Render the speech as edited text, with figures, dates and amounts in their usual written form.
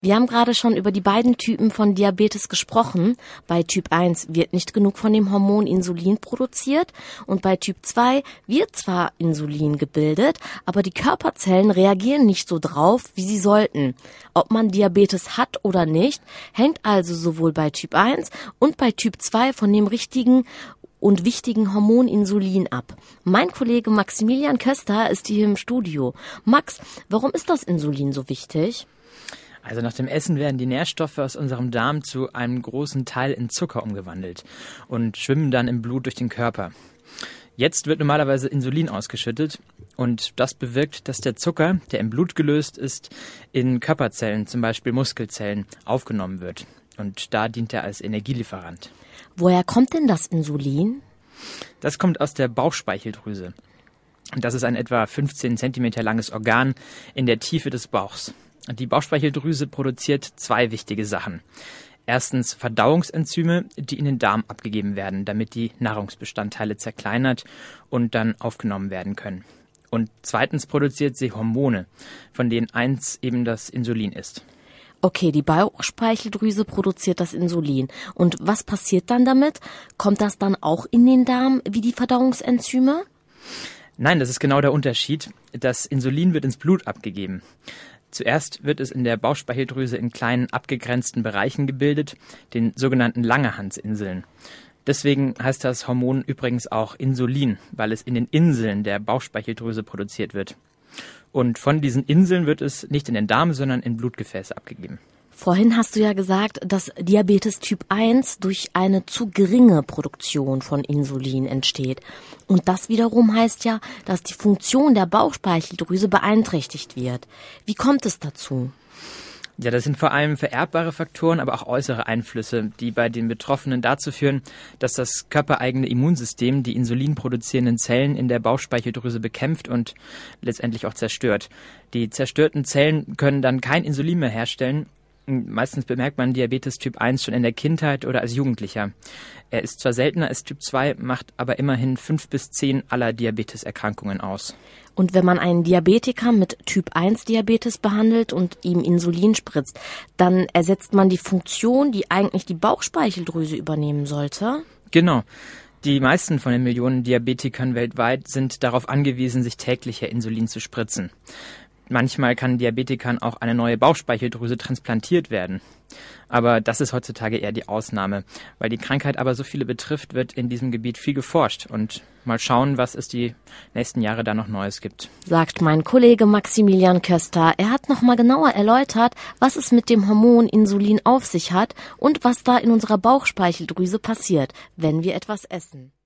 Wir haben gerade schon über die beiden Typen von Diabetes gesprochen. Bei Typ 1 wird nicht genug von dem Hormon Insulin produziert und bei Typ 2 wird zwar Insulin gebildet, aber die Körperzellen reagieren nicht so drauf, wie sie sollten. Ob man Diabetes hat oder nicht, hängt also sowohl bei Typ 1 und bei Typ 2 von dem richtigen und wichtigen Hormon Insulin ab. Mein Kollege Maximilian Köster ist hier im Studio. Max, warum ist das Insulin so wichtig? Also nach dem Essen werden die Nährstoffe aus unserem Darm zu einem großen Teil in Zucker umgewandelt und schwimmen dann im Blut durch den Körper. Jetzt wird normalerweise Insulin ausgeschüttet und das bewirkt, dass der Zucker, der im Blut gelöst ist, in Körperzellen, zum Beispiel Muskelzellen, aufgenommen wird. Und da dient er als Energielieferant. Woher kommt denn das Insulin? Das kommt aus der Bauchspeicheldrüse. Und das ist ein etwa 15 Zentimeter langes Organ in der Tiefe des Bauchs. Die Bauchspeicheldrüse produziert zwei wichtige Sachen. Erstens Verdauungsenzyme, die in den Darm abgegeben werden, damit die Nahrungsbestandteile zerkleinert und dann aufgenommen werden können. Und zweitens produziert sie Hormone, von denen eins eben das Insulin ist. Okay, die Bauchspeicheldrüse produziert das Insulin. Und was passiert dann damit? Kommt das dann auch in den Darm wie die Verdauungsenzyme? Nein, das ist genau der Unterschied. Das Insulin wird ins Blut abgegeben. Zuerst wird es in der Bauchspeicheldrüse in kleinen abgegrenzten Bereichen gebildet, den sogenannten Langerhansinseln. Deswegen heißt das Hormon übrigens auch Insulin, weil es in den Inseln der Bauchspeicheldrüse produziert wird. Und von diesen Inseln wird es nicht in den Darm, sondern in Blutgefäße abgegeben. Vorhin hast du ja gesagt, dass Diabetes Typ 1 durch eine zu geringe Produktion von Insulin entsteht. Und das wiederum heißt ja, dass die Funktion der Bauchspeicheldrüse beeinträchtigt wird. Wie kommt es dazu? Ja, das sind vor allem vererbbare Faktoren, aber auch äußere Einflüsse, die bei den Betroffenen dazu führen, dass das körpereigene Immunsystem die insulinproduzierenden Zellen in der Bauchspeicheldrüse bekämpft und letztendlich auch zerstört. Die zerstörten Zellen können dann kein Insulin mehr herstellen. Meistens bemerkt man Diabetes Typ 1 schon in der Kindheit oder als Jugendlicher. Er ist zwar seltener als Typ 2, macht aber immerhin 5 bis 10 aller Diabeteserkrankungen aus. Und wenn man einen Diabetiker mit Typ 1 Diabetes behandelt und ihm Insulin spritzt, dann ersetzt man die Funktion, die eigentlich die Bauchspeicheldrüse übernehmen sollte? Genau. Die meisten von den Millionen Diabetikern weltweit sind darauf angewiesen, sich täglich Insulin zu spritzen. Manchmal kann Diabetikern auch eine neue Bauchspeicheldrüse transplantiert werden. Aber das ist heutzutage eher die Ausnahme. Weil die Krankheit aber so viele betrifft, wird in diesem Gebiet viel geforscht. Und mal schauen, was es die nächsten Jahre da noch Neues gibt. Sagt mein Kollege Maximilian Köster. Er hat nochmal genauer erläutert, was es mit dem Hormon Insulin auf sich hat und was da in unserer Bauchspeicheldrüse passiert, wenn wir etwas essen.